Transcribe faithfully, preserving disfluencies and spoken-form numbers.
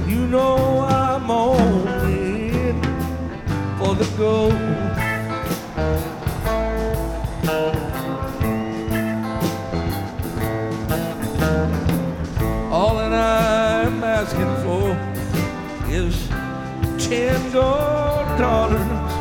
You know I'm only in for the gold. All that I'm asking for is ten gold dollars